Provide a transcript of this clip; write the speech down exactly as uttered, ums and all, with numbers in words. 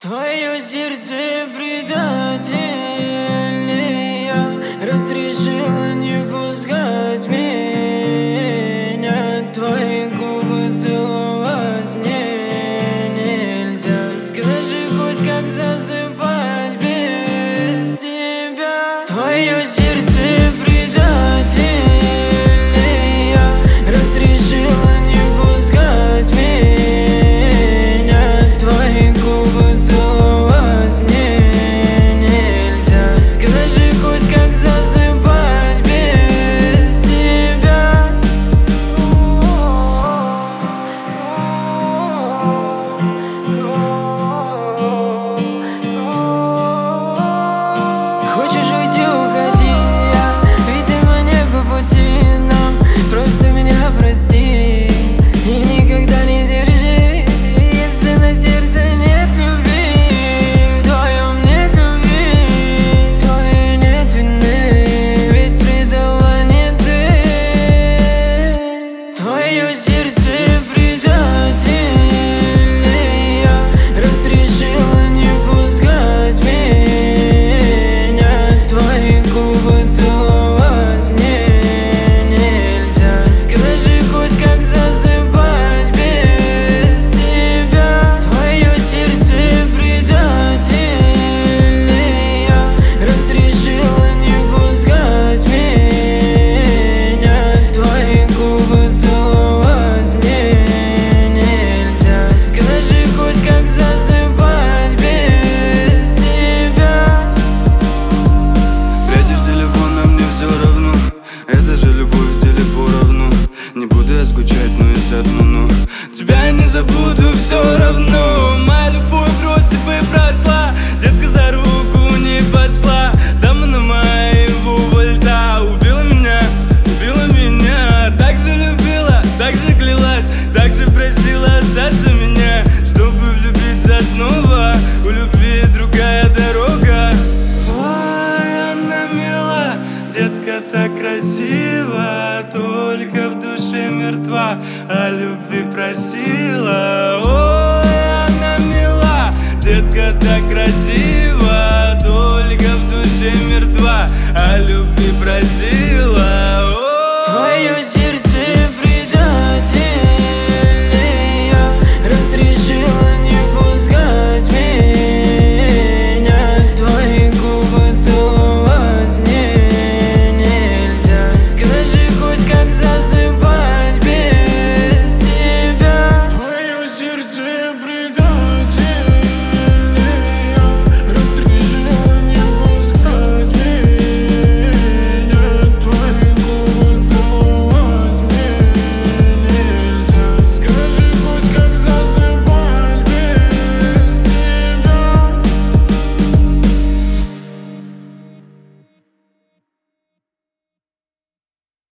Твое сердце предательное разрешило не пускать меня. Твои губы целовать мне нельзя. Скажи хоть, как засыпать без тебя. Твое сердце предательное разрешило не пускать меня. Твои губы целовать мне нельзя. Скажи хоть, как засыпать без тебя. Хочешь уйти, уходи, я, видимо, не по пути нам. Просто меня прости и никогда не держи, если на сердце нет любви. В твоем нет любви, в твоей нет вины, ведь предала не ты. Твое сердце предательное разрешило не пускать меня. Твои губы целовать мне нельзя. Скажи хоть, как засыпать без тебя. Твое сердце предательное разрешило не пускать меня. Твои губы целовать мне нельзя. Скажи хоть, как засыпать без тебя. Прячешь телефон, а мне все равно. Это же любовь в деле поровну. Не буду я скучать, но и сяду, но тебя я не забуду все равно. Моя любовь вроде бы прошла, детка за руку не пошла. Дама на моего вольта убила меня, убила меня. Так же любила, так же клялась, так же просила остаться меня, чтобы влюбиться снова. У любви другая дорога. Ой, она мила, детка так красива, только в душе мертва, о любви просила. Ой, она мила, детка так красива, только в душе мертва, о любви просила.